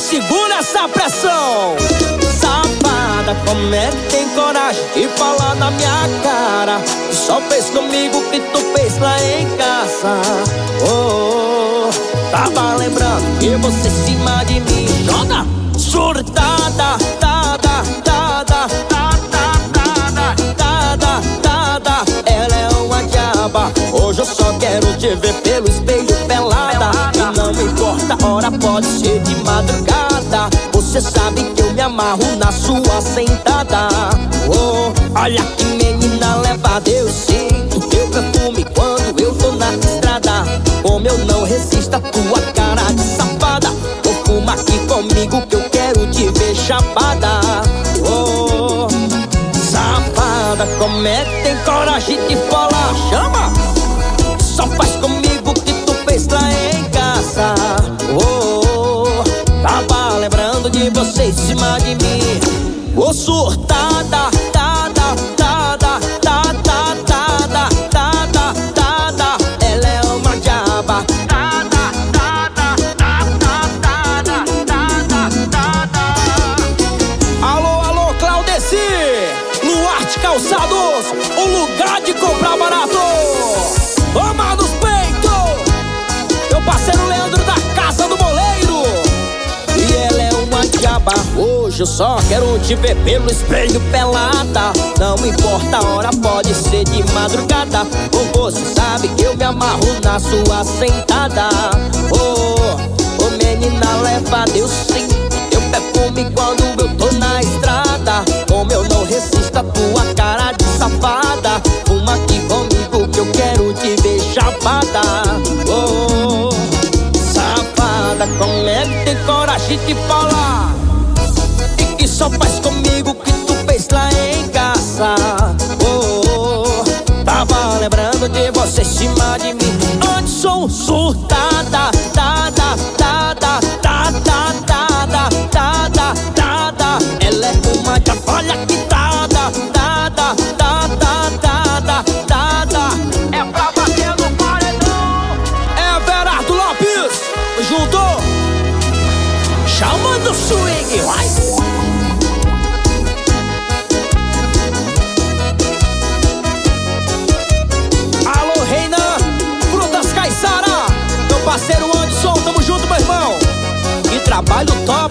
segura essa pressão. Safada, como é que tem coragem de falar na minha cara? Tu só fez comigo o que tu fez lá em casa. Oh, tava lembrando que você em cima de mim joga surtada, tada, tada, tada, tada, tada, tada. Ela é uma diaba. Hoje eu só quero te ver pelo espelho pelada. E não importa a hora, pode ser de madrugada. Você sabe que eu me amarro na sua sentada. Oh, olha que menina levada, eu sinto teu perfume quando eu tô na estrada. Como eu não resisto a tua cara de safada. Vou fumar aqui comigo que eu quero te ver chapada. Oh, safada, como é que tem coragem de falar? Chama! Só faz comigo o que tu fez lá em casa. Oh, tava lembrando de você em cima de mim. Ô surtada, tada, tada, tada, tada, tada, tada. Ela é uma diaba. Tada, tada, tada, tada, tada, tada. Alô, alô, Claudeci, Luarte Calçados, o lugar de comprar barato. Toma nos peitos, meu parceiro Leandro da Casa do Moleiro. E ela é uma diaba. Hoje eu só quero te ver pelo espelho pelada. Não importa a hora, pode ser de madrugada. Ou você sabe que eu me amarro na sua sentada. Oh, menina levada, eu sinto teu perfume quando eu tô na estrada. Como eu não resisto a tua cara de safada. Fuma aqui comigo que eu quero te ver chapada. Oh, safada, como é que tem coragem de falar? E que só faz comigo o que tu fez lá em casa. Oh, tava lembrando de você em cima de mim. Antes sou surtada, tada, tada, tada, tada, tada, tada. Ela é uma diaba, olha que tada, tada, tada, tada, tada. É pra bater no paredão. É Everardo Lopes, juntou, chamando o swing, vai. Alô, Reina, Frutas Caiçara, meu parceiro Anderson, tamo junto, meu irmão. Que trabalho top.